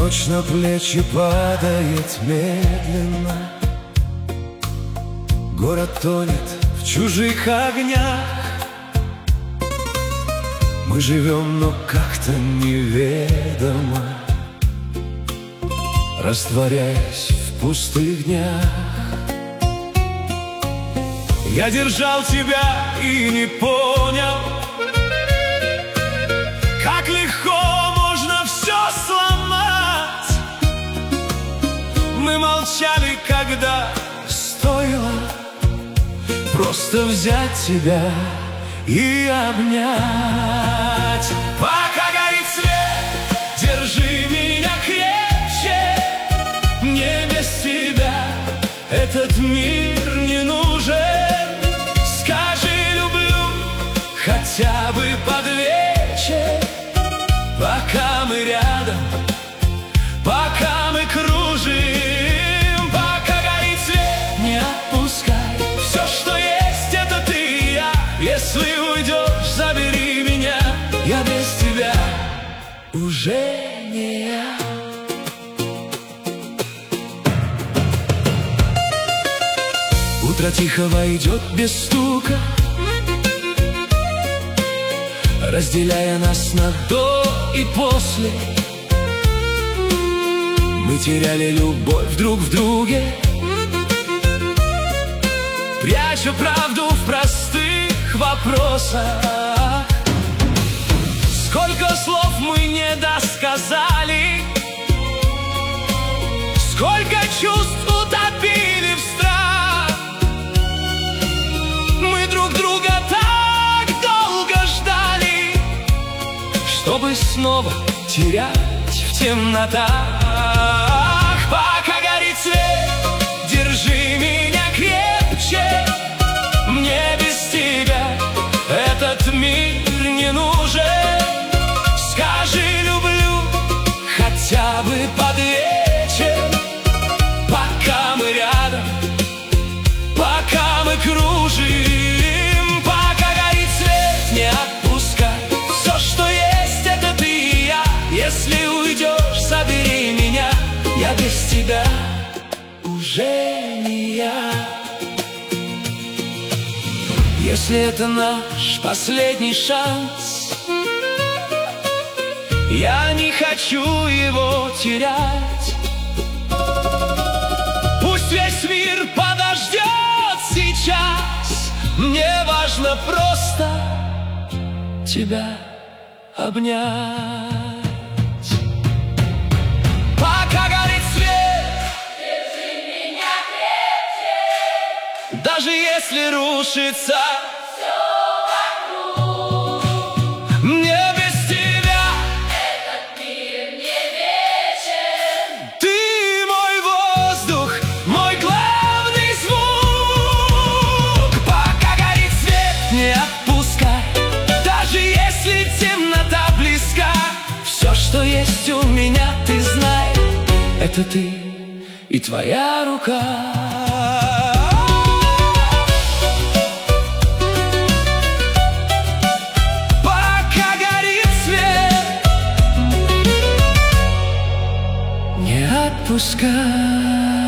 Ночь на плечи падает медленно, город тонет в чужих огнях. Мы живем, но как-то неведомо, растворяясь в пустых днях. Я держал тебя и не понял, как легко можно все сломать. Мы молчали, когда стоило просто взять тебя и обнять. Пока горит свет, держи меня крепче. Мне без тебя этот мир не нужен. Скажи люблю хотя бы под вечер. Пока мы рядом, пока мы кружим. Пока горит свет, не отпускай. Все, что есть, это ты и я. Если уйдешь, забери меня. Я без тебя уже не я. Утро тихо войдет без стука, разделяя нас на до и после. Мы теряли любовь друг в друге, пряча правду в простых вопросах. Сколько слов мы не досказали, сколько чувств утопили в страх. Мы друг друга так долго ждали, чтобы снова терять в темнотах. Пока горит свет, держи меня крепче. Мне без тебя этот мир не нужен. Скажи люблю хотя бы под вечер. Пока мы рядом, пока мы кружим. Пока горит свет, не отпускай. Все, что есть, это ты и я. Если уйдешь, забери меня. Я без тебя уже не я. Если это наш последний шанс, я не хочу его терять. Пусть весь мир подождет сейчас. Мне важно просто тебя обнять. Пока горит свет, держи меня крепче. Даже если рушится все вокруг, мне без тебя этот мир не вечен. Ты мой воздух, мой главный звук. Пока горит свет, не отпускай. Даже если темнота близка, все, что есть у меня, ты знай, это ты и твоя рука. Пока горит свет, не отпускай.